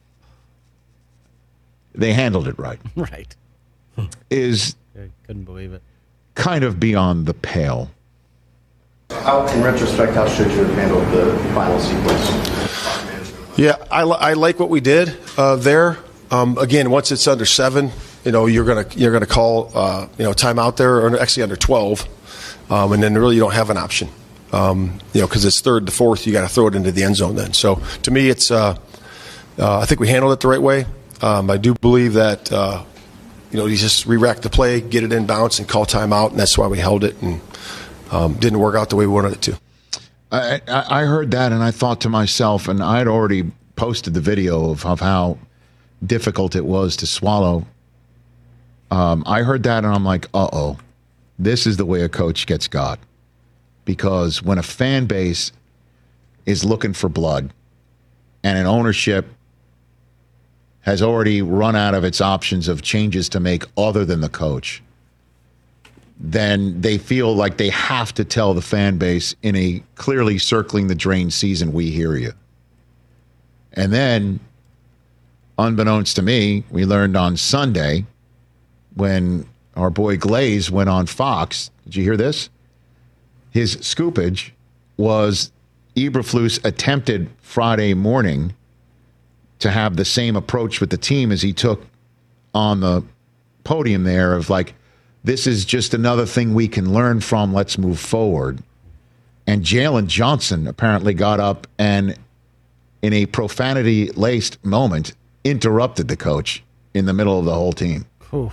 they handled it right. Right. Is I couldn't believe it. Kind of beyond the pale. How, in retrospect, how should you have handled the final sequence? Yeah, I, li- I like what we did uh, there. Um, again, once it's under seven, you know, you're gonna you're gonna call uh, you know timeout there, or actually under twelve, um, and then really you don't have an option. Um, you know, because it's third to fourth, you got to throw it into the end zone then. So to me, it's uh, uh, I think we handled it the right way. Um, I do believe that uh, you know, you just re-rack the play, get it in bounce, and call timeout, and that's why we held it, and um, didn't work out the way we wanted it to. I, I heard that, and I thought to myself, and I had already posted the video of, of how difficult it was to swallow. Um, I heard that, and I'm like, uh-oh, this is the way a coach gets got. Because when a fan base is looking for blood and an ownership has already run out of its options of changes to make other than the coach, then they feel like they have to tell the fan base in a clearly circling the drain season, we hear you. And then, unbeknownst to me, we learned on Sunday when our boy Glaze went on Fox. Did you hear this? His scoopage was Eberflus attempted Friday morning to have the same approach with the team as he took on the podium there of like, this is just another thing we can learn from. Let's move forward. And Jalen Johnson apparently got up and in a profanity-laced moment interrupted the coach in the middle of the whole team. Ooh.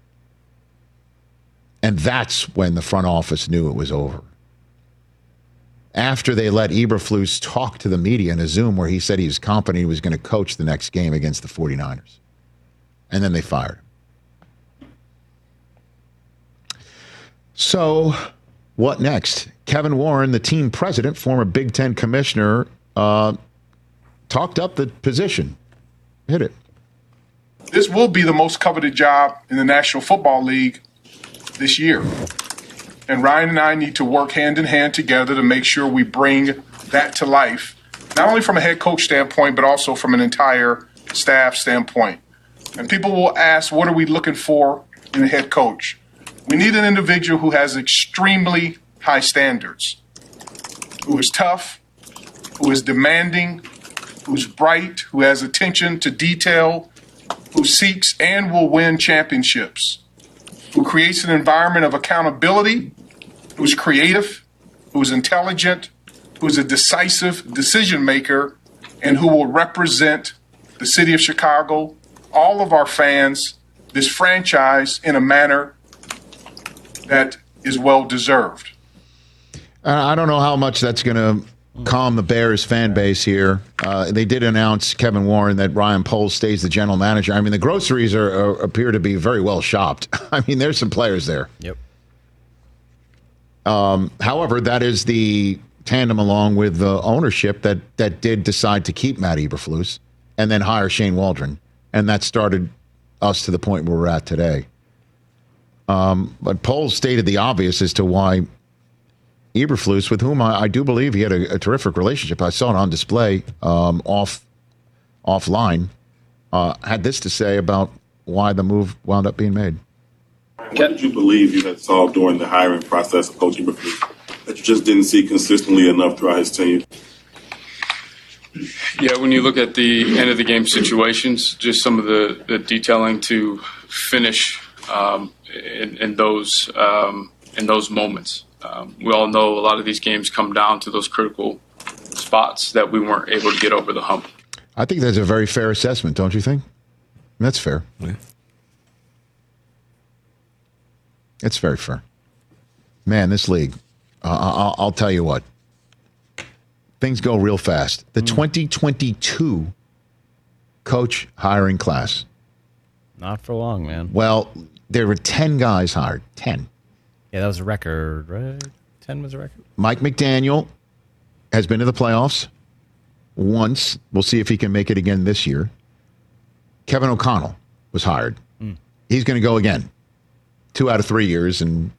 And that's when the front office knew it was over. After they let Eberflus talk to the media in a Zoom where he said he was confident he was going to coach the next game against the 49ers. And then they fired him. So What next? Kevin Warren, the team president, former Big Ten commissioner, uh, talked up the position. Hit it. This will be the most coveted job in the National Football League this year. And Ryan and I need to work hand in hand together to make sure we bring that to life, not only from a head coach standpoint, but also from an entire staff standpoint. And people will ask, what are we looking for in a head coach? We need an individual who has extremely high standards, who is tough, who is demanding, who's bright, who has attention to detail, who seeks and will win championships, who creates an environment of accountability, who's creative, who's intelligent, who's a decisive decision maker, and who will represent the city of Chicago, all of our fans, this franchise in a manner that is well deserved. Uh, I don't know how much that's going to calm the Bears fan base here. Uh, they did announce, Kevin Warren, that Ryan Poles stays the general manager. I mean, the groceries are, are appear to be very well shopped. I mean, there's some players there. Yep. Um, however, that is the tandem along with the ownership that that did decide to keep Matt Eberflus and then hire Shane Waldron, and that started us to the point where we're at today. Um, but Poles stated the obvious as to why Eberflus, with whom I, I do believe he had a, a terrific relationship, I saw it on display um, off offline, uh, had this to say about why the move wound up being made. What did you believe you had saw during the hiring process of Coach Eberflus that you just didn't see consistently enough throughout his tenure? Yeah, when you look at the end of the game situations, just some of the, the detailing to finish um, in, in those um, in those moments. Um, we all know a lot of these games come down to those critical spots that we weren't able to get over the hump. I think that's a very fair assessment, don't you think? That's fair. Yeah. It's very fair. Man, this league, uh, I'll, I'll tell you what. Things go real fast. The mm. twenty twenty-two coach hiring class. Not for long, man. Well, there were ten guys hired. ten. Yeah, that was a record, right? ten was a record. Mike McDaniel has been to the playoffs once. We'll see if he can make it again this year. Kevin O'Connell was hired. Mm. He's going to go again. Two out of three years. And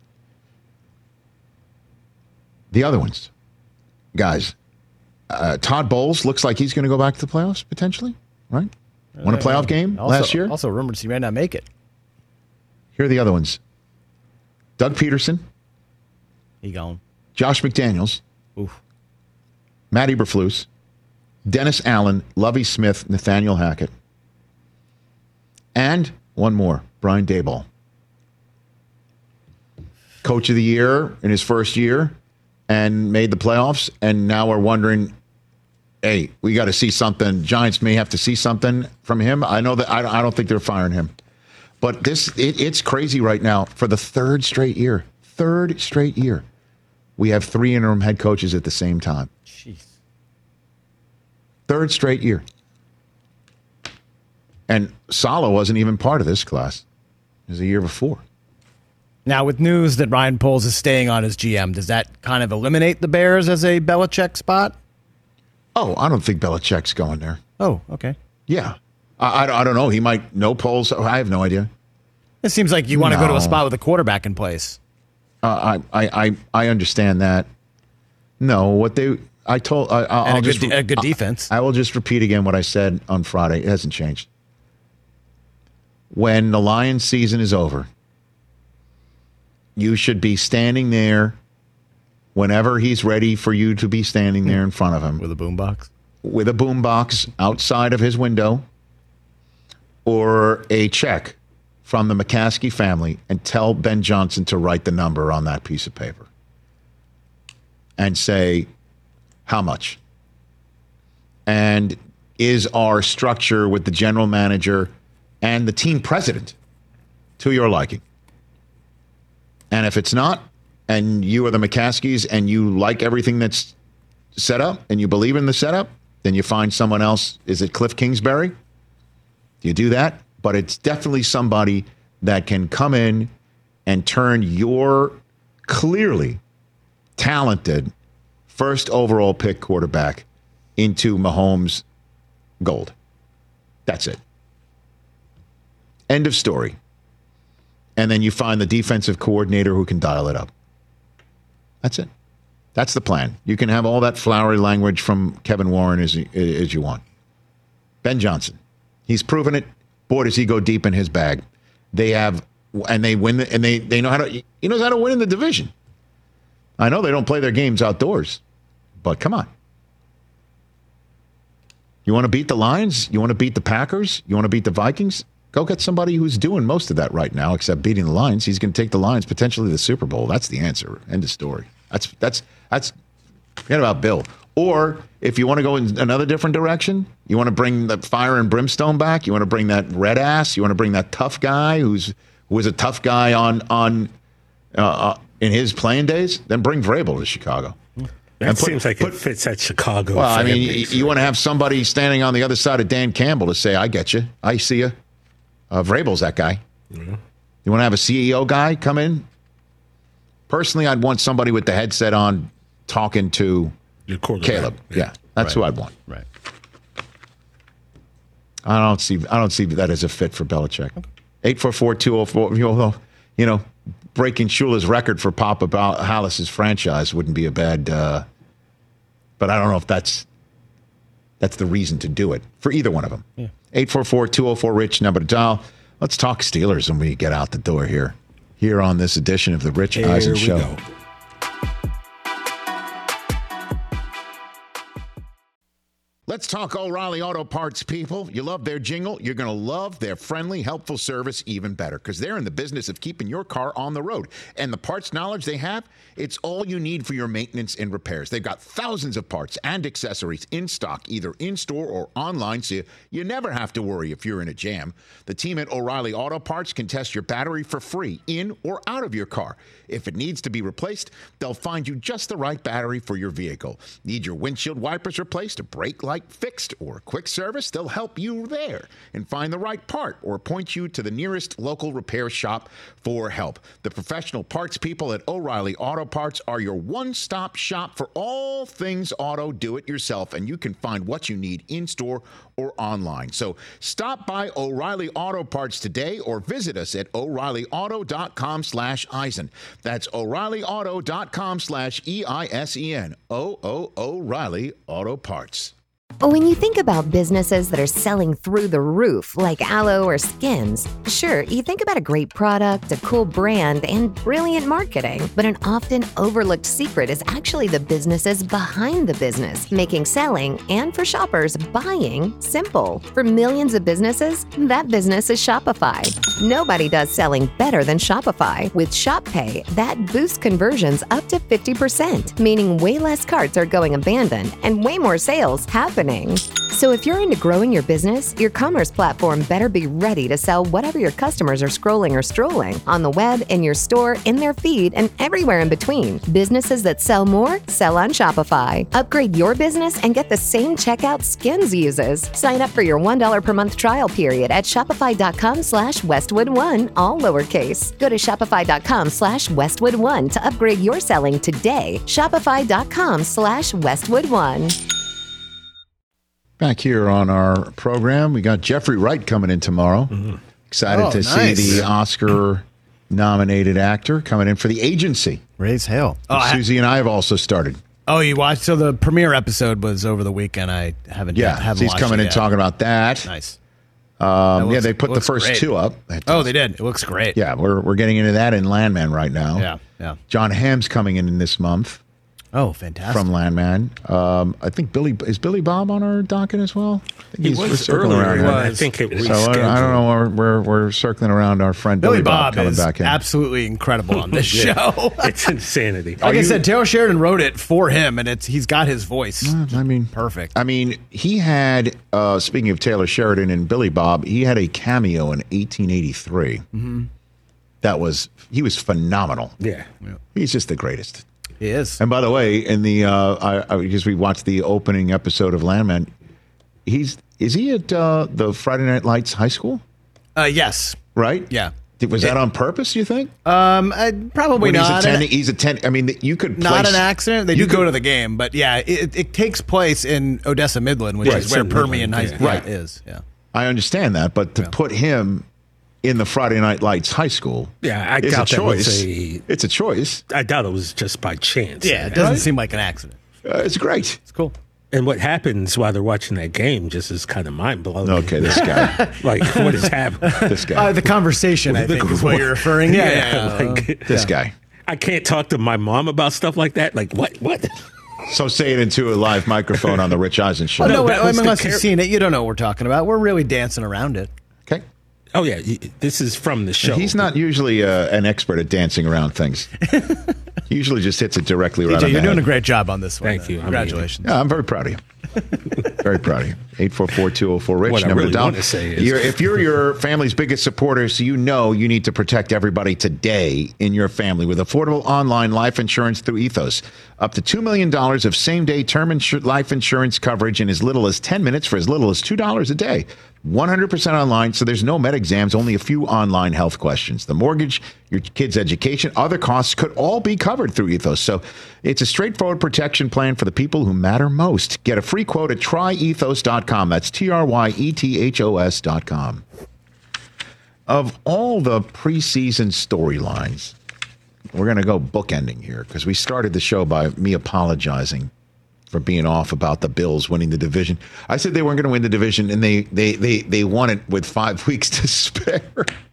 the other ones, guys, uh, Todd Bowles looks like he's going to go back to the playoffs potentially, right? Won a playoff game also, last year. Also rumored he may not make it. Here are the other ones. Doug Peterson. He gone. Josh McDaniels. Oof. Matt Eberflus. Dennis Allen. Lovie Smith. Nathaniel Hackett. And one more. Brian Daboll. Coach of the year in his first year and made the playoffs. And now we're wondering, hey, we got to see something. Giants may have to see something from him. I know that I, I don't think they're firing him. But this it, it's crazy right now. For the third straight year, third straight year, we have three interim head coaches at the same time. Jeez. Third straight year. And Saleh wasn't even part of this class. It was a year before. Now, with news that Ryan Poles is staying on as G M, does that kind of eliminate the Bears as a Belichick spot? Oh, I don't think Belichick's going there. Oh, okay. Yeah. I, I, I don't know. He might know Poles. I have no idea. It seems like you want to no. go to a spot with a quarterback in place. Uh, I, I, I, I understand that. No, what they I told I, I'll and a just good, a good defense. I, I will just repeat again what I said on Friday. It hasn't changed. When the Lions season is over, you should be standing there whenever he's ready for you to be standing there in front of him. With a boombox? With a boombox outside of his window or a check from the McCaskey family and tell Ben Johnson to write the number on that piece of paper and say, how much? And is our structure with the general manager and the team president to your liking? And if it's not, and you are the McCaskies and you like everything that's set up and you believe in the setup, then you find someone else. Is it Cliff Kingsbury? You do that, but it's definitely somebody that can come in and turn your clearly talented first overall pick quarterback into Mahomes gold. That's it. End of story. And then you find the defensive coordinator who can dial it up. That's it. That's the plan. You can have all that flowery language from Kevin Warren as, as you want. Ben Johnson. He's proven it. Boy, does he go deep in his bag. They have, and they win, the, and they, they know how to, he knows how to win in the division. I know they don't play their games outdoors, but come on. You want to beat the Lions? You want to beat the Packers? You want to beat the Vikings? Go get somebody who's doing most of that right now, except beating the Lions. He's going to take the Lions potentially to the Super Bowl. That's the answer. End of story. That's, that's, that's, forget about Bill. Or if you want to go in another different direction, you want to bring the fire and brimstone back. You want to bring that red ass. You want to bring that tough guy who's who was a tough guy on on uh, in his playing days. Then bring Vrabel to Chicago. That put, seems like put, it fits at Chicago. Well, I mean, you, you want to have somebody standing on the other side of Dan Campbell to say, "I get you, I see you." Uh, Vrabel's that guy. Mm-hmm. You want to have a C E O guy come in? Personally, I'd want somebody with the headset on talking to Caleb. Yeah, yeah that's right. Who I'd want. Right. I don't see. I don't see that as a fit for Belichick. Eight four four two zero four. You know, breaking Shula's record for Papa Hallis's franchise wouldn't be a bad. Uh, but I don't know if that's that's the reason to do it for either one of them. Yeah. Eight four four two zero four Rich number to dial. Let's talk Steelers when we get out the door here. Here on this edition of the Rich here Eisen Show. Go. Let's talk O'Reilly Auto Parts, people. You love their jingle. You're going to love their friendly, helpful service even better because they're in the business of keeping your car on the road. And the parts knowledge they have, it's all you need for your maintenance and repairs. They've got thousands of parts and accessories in stock, either in-store or online, so you, you never have to worry if you're in a jam. The team at O'Reilly Auto Parts can test your battery for free in or out of your car. If it needs to be replaced, they'll find you just the right battery for your vehicle. Need your windshield wipers replaced, a brake light fixed, or a quick service? They'll help you there and find the right part or point you to the nearest local repair shop for help. The professional parts people at O'Reilly Auto Parts are your one-stop shop for all things auto do-it-yourself, and you can find what you need in-store or online. So stop by O'Reilly Auto Parts today or visit us at O'Reillyauto.com slash Eisen. That's O'Reillyauto.com slash E I S E N. O O O'Reilly Auto Parts. When you think about businesses that are selling through the roof, like Aloe or Skins, sure, you think about a great product, a cool brand, and brilliant marketing. But an often overlooked secret is actually the businesses behind the business, making selling and, for shoppers, buying simple. For millions of businesses, that business is Shopify. Nobody does selling better than Shopify. With Shop Pay, that boosts conversions up to fifty percent, meaning way less carts are going abandoned and way more sales happening. So if you're into growing your business, your commerce platform better be ready to sell whatever your customers are scrolling or strolling on the web, in your store, in their feed, and everywhere in between. Businesses that sell more, sell on Shopify. Upgrade your business and get the same checkout Skins uses. Sign up for your one dollar per month trial period at shopify.com slash Westwood One, all lowercase. Go to shopify.com slash Westwood One to upgrade your selling today. Shopify.com slash Westwood One. Back here on our program, we got Jeffrey Wright coming in tomorrow. Mm-hmm. Excited oh, to nice. see the Oscar-nominated actor coming in for The Agency. Raise hell. Oh, Susie and I have also started. Oh, you watched? So the premiere episode was over the weekend. I haven't. Yeah, haven't so he's watched coming it in yet. talking about that. Nice. Um, looks, yeah, they put the first great. two up. Oh, they did. It looks great. Yeah, we're we're getting into that in Landman right now. Yeah, yeah. John Hamm's coming in this month. Oh, fantastic. From Landman. Um, I think Billy is Billy Bob on our docket as well. I think He he's, was we're circling earlier. around He him. was. I think it So I, I don't know. We're, we're we're circling around our friend Billy, Billy Bob, coming is back in. absolutely incredible on this Yeah. show. It's insanity. Like I said, Taylor Sheridan wrote it for him, and it's he's got his voice. I mean, perfect. I mean, he had. Uh, speaking of Taylor Sheridan and Billy Bob, he had a cameo in eighteen eighty-three. Mm-hmm. That was he was phenomenal. Yeah, he's just the greatest. He is. And by the way, in the uh, I, I because we watched the opening episode of Landman, he's is he at uh, the Friday Night Lights High School? Uh, yes. Right? Yeah. Was that on purpose, you think? Um, I, probably when not. He's attending, he's attending. I mean, you could place, not an accident. They do could, go to the game, but yeah, it, it takes place in Odessa Midland, which right, is where Permian Midland, High yeah. right. is. Yeah, I understand that, but to yeah. put him in the Friday Night Lights high school, yeah, I is doubt a that choice. was a, it's a choice. I doubt it was just by chance. Yeah, it doesn't right? seem like an accident. Uh, it's great. It's cool. And what happens while they're watching that game just is kind of mind blowing. Okay, this guy. Like, what is happening? This guy. Uh, the conversation, I think, is what you're referring. Yeah, yeah, yeah. Like, this yeah. guy. I can't talk to my mom about stuff like that. Like, what? What? So say it into a live microphone on the Rich Eisen show. Oh, no, no unless you've seen it, you don't know what we're talking about. We're really dancing around it. Okay. Oh, yeah. This is from the show. He's not usually uh, an expert at dancing around things. He usually just hits it directly right D J, on the you're head. doing a great job on this one. Thank you. Congratulations. Yeah, I'm very proud of you. Very proud of you. eight four four, two oh four, RICH. What I number really down. want to say is... You're, if you're your family's biggest supporters, you know you need to protect everybody today in your family with affordable online life insurance through Ethos. Up to two million dollars of same-day term insur- life insurance coverage in as little as ten minutes for as little as two dollars a day. one hundred percent online, so there's no med exams, only a few online health questions. The mortgage, your kid's education, other costs could all be covered through Ethos. So it's a straightforward protection plan for the people who matter most. Get a free quote at try ethos dot com. That's T R Y E T H O S dot com. Of all the preseason storylines, we're going to go bookending here because we started the show by me apologizing for being off about the Bills winning the division. I said they weren't going to win the division, and they they they they won it with five weeks to spare.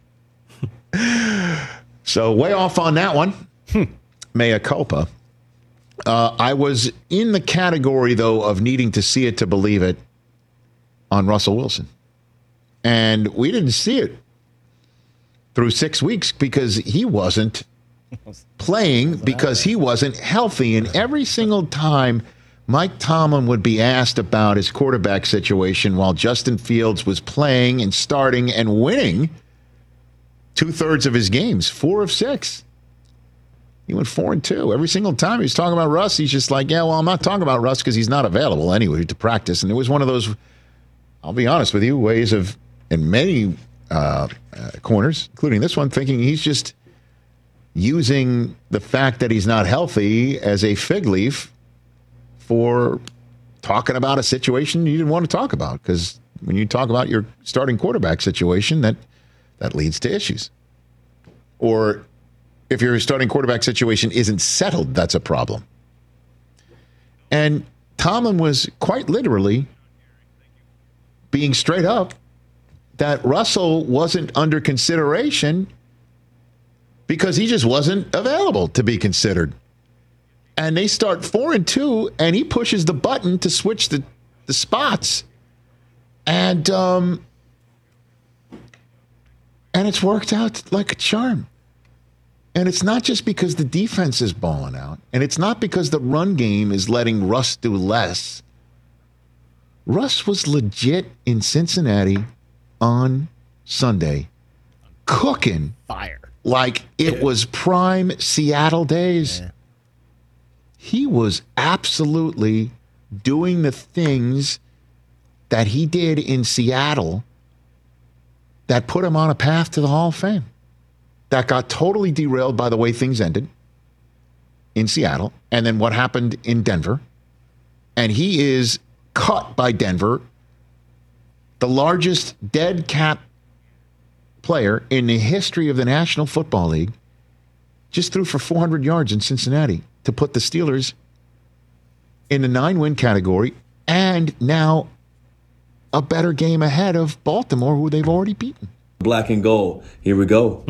So way off on that one. Mea culpa. Uh, I was in the category, though, of needing to see it to believe it on Russell Wilson. And we didn't see it through six weeks because he wasn't playing, because he wasn't healthy. And every single time Mike Tomlin would be asked about his quarterback situation while Justin Fields was playing and starting and winning two-thirds of his games, four of six. He went four and two. Every single time he was talking about Russ, he's just like, yeah, well, I'm not talking about Russ because he's not available anyway to practice. And it was one of those, I'll be honest with you, ways of, in many uh, uh, corners, including this one, thinking he's just using the fact that he's not healthy as a fig leaf for talking about a situation you didn't want to talk about. Because when you talk about your starting quarterback situation, that that leads to issues. Or if your starting quarterback situation isn't settled, that's a problem. And Tomlin was quite literally being straight up that Russell wasn't under consideration because he just wasn't available to be considered. And they start four and two, and he pushes the button to switch the, the spots. And um, and it's worked out like a charm. And it's not just because the defense is balling out, and it's not because the run game is letting Russ do less. Russ was legit in Cincinnati on Sunday, cooking fire like it yeah. was prime Seattle days. Yeah. He was absolutely doing the things that he did in Seattle that put him on a path to the Hall of Fame. That got totally derailed by the way things ended in Seattle and then what happened in Denver. And he is cut by Denver, the largest dead cap player in the history of the National Football League, just threw for four hundred yards in Cincinnati to put the Steelers in the nine-win category and now a better game ahead of Baltimore, who they've already beaten. Black and gold. Here we go.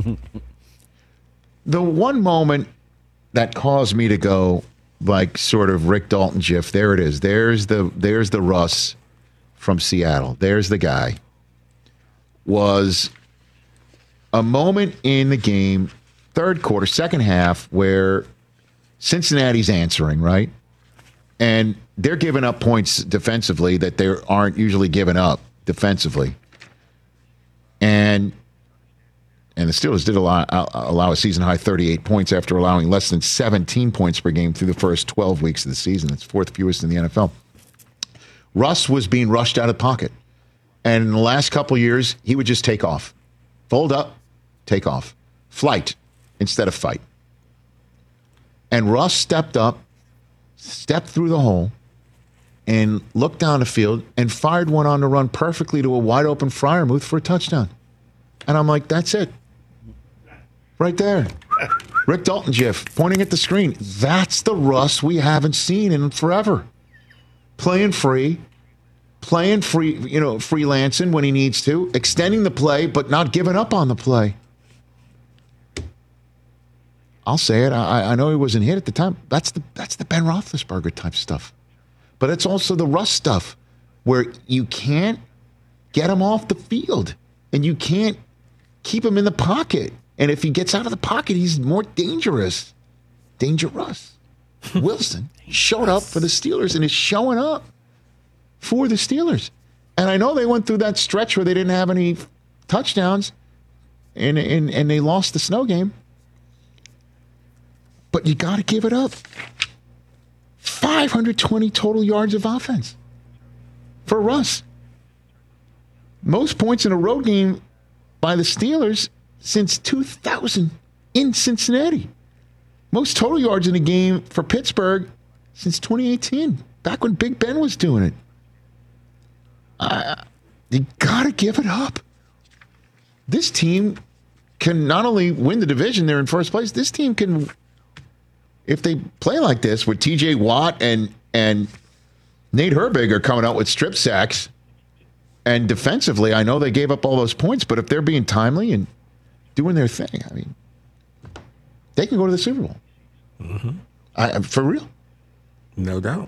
The one moment that caused me to go like sort of Rick Dalton gif, there it is. There's the there's the Russ from Seattle. There's the guy. Was a moment in the game, third quarter, second half, where Cincinnati's answering, right? And they're giving up points defensively that they aren't usually giving up defensively. And and the Steelers did allow, allow a season-high thirty-eight points after allowing less than seventeen points per game through the first twelve weeks of the season. That's fourth fewest in the N F L. Russ was being rushed out of the pocket. And in the last couple of years, he would just take off. Fold up, take off. Flight instead of fight. And Russ stepped up, stepped through the hole, and looked down the field and fired one on the run perfectly to a wide-open Freiermuth for a touchdown. And I'm like, that's it. Right there. Rick Dalton gif, pointing at the screen. That's the Russ we haven't seen in forever. Playing free, playing free, you know, freelancing when he needs to, extending the play, but not giving up on the play. I'll say it. I, I know he wasn't hit at the time. That's the that's the Ben Roethlisberger type stuff. But it's also the Russ stuff where you can't get him off the field and you can't keep him in the pocket. And if he gets out of the pocket, he's more dangerous. Dangerous. Wilson showed up for the Steelers and is showing up for the Steelers. And I know they went through that stretch where they didn't have any touchdowns and, and, and they lost the snow game. But you got to give it up. five hundred twenty total yards of offense for Russ. Most points in a road game by the Steelers since two thousand in Cincinnati. Most total yards in a game for Pittsburgh since twenty eighteen, back when Big Ben was doing it. Uh, you got to give it up. This team can not only win the division, they're in first place. This team can, if they play like this with T J Watt and and Nate Herbig are coming out with strip sacks, and defensively, I know they gave up all those points, but if they're being timely and doing their thing, I mean, they can go to the Super Bowl. Mm-hmm. I, for real. No doubt.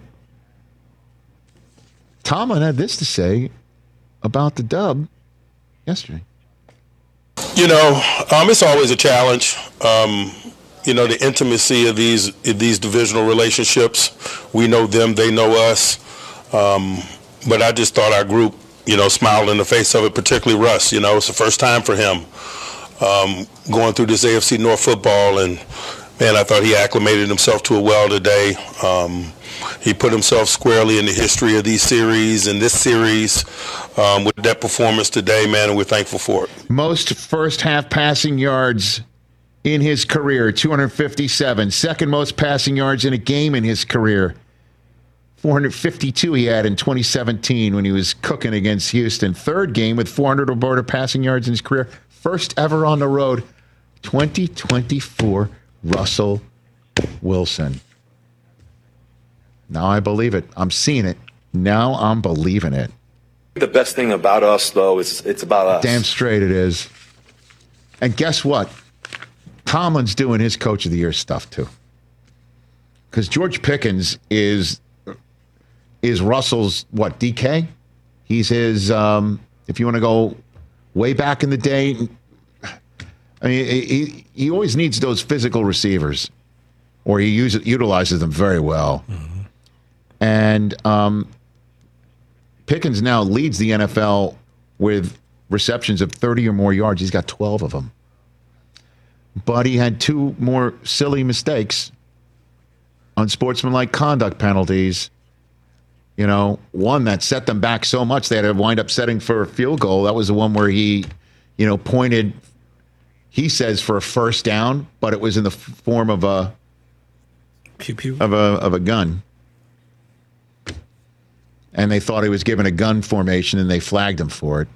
Tomlin had this to say about the dub yesterday. You know, um, it's always a challenge. Um, you know, the intimacy of these of these divisional relationships. We know them, they know us. Um, but I just thought our group, you know, smiled in the face of it, particularly Russ. You know, it's the first time for him um, going through this A F C North football. And, man, I thought he acclimated himself to it well today. Um, he put himself squarely in the history of these series and this series um, with that performance today, man, and we're thankful for it. Most first half passing yards in his career, two hundred fifty-seven. Second most passing yards in a game in his career, four hundred fifty-two he had in twenty seventeen when he was cooking against Houston. Third game with four hundred or more passing yards in his career. First ever on the road, twenty twenty-four, Russell Wilson. Now I believe it. I'm seeing it. Now I'm believing it. The best thing about us, though, is it's about us. Damn straight it is. And guess what? Tomlin's doing his Coach of the Year stuff, too. Because George Pickens is is Russell's, what, D K? He's his, um, if you want to go way back in the day, I mean, he, he always needs those physical receivers, or he uses, utilizes them very well. Mm-hmm. And um, Pickens now leads the N F L with receptions of thirty or more yards. He's got twelve of them. But he had two more silly mistakes, unsportsmanlike conduct penalties. You know, one that set them back so much they had to wind up setting for a field goal. That was the one where he, you know, pointed, he says, for a first down, but it was in the form of a pew pew of a of a gun. And they thought he was given a gun formation, and they flagged him for it.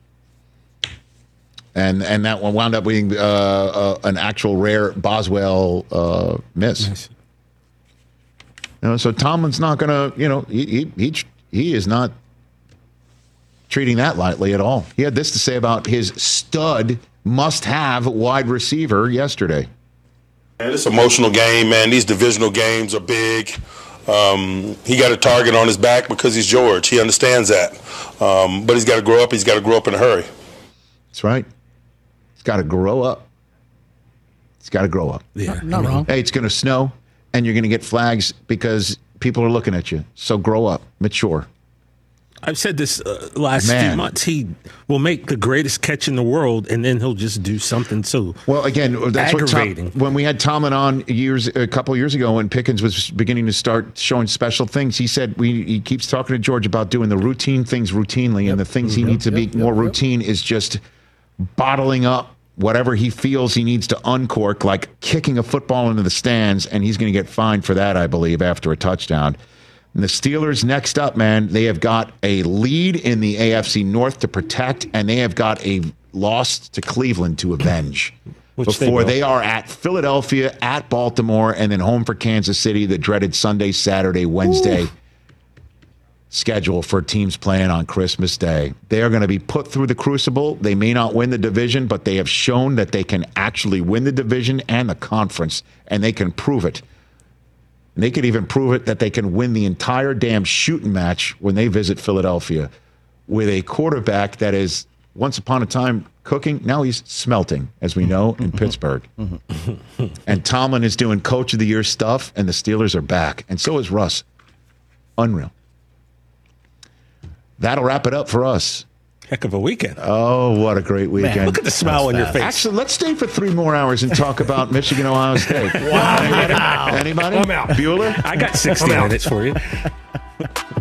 And and that one wound up being uh, uh, an actual rare Boswell uh, miss. Nice. You know, so Tomlin's not going to, you know, he, he he he is not treating that lightly at all. He had this to say about his stud, must-have wide receiver yesterday. Man, it's an emotional game, man. These divisional games are big. Um, he got a target on his back because he's George. He understands that. Um, but he's got to grow up. He's got to grow up in a hurry. That's right. He's got to grow up. He's got to grow up. Yeah, not, not wrong. Hey, it's going to snow, and you're going to get flags because people are looking at you. So grow up, mature. I've said this uh, last Man. few months. He will make the greatest catch in the world, and then he'll just do something so well. Again, that's aggravating. What Tom, when we had Tomlin on years, a couple years ago, when Pickens was beginning to start showing special things, he said we, he keeps talking to George about doing the routine things routinely, yep. and the things he yep, needs to yep, be yep, more yep. routine is just bottling up whatever he feels he needs to uncork, like kicking a football into the stands, and he's going to get fined for that, I believe, after a touchdown. And the Steelers next up, man, they have got a lead in the A F C North to protect, and they have got a loss to Cleveland to avenge. Which before they, they are at Philadelphia, at Baltimore, and then home for Kansas City, the dreaded Sunday, Saturday, Wednesday Ooh. schedule for teams playing on Christmas Day. They are going to be put through the crucible. They may not win the division, but they have shown that they can actually win the division and the conference, and they can prove it. And they could even prove it that they can win the entire damn shooting match when they visit Philadelphia with a quarterback that is, once upon a time, cooking. Now he's smelting, as we know, in Pittsburgh. And Tomlin is doing Coach of the Year stuff, and the Steelers are back. And so is Russ. Unreal. That'll wrap it up for us. Heck of a weekend. Oh, what a great weekend. Man, look at the smile on your face. Actually, let's stay for three more hours and talk about Michigan, Ohio State. Wow. Anybody? Anybody? I'm out. Bueller? I got sixty minutes for you.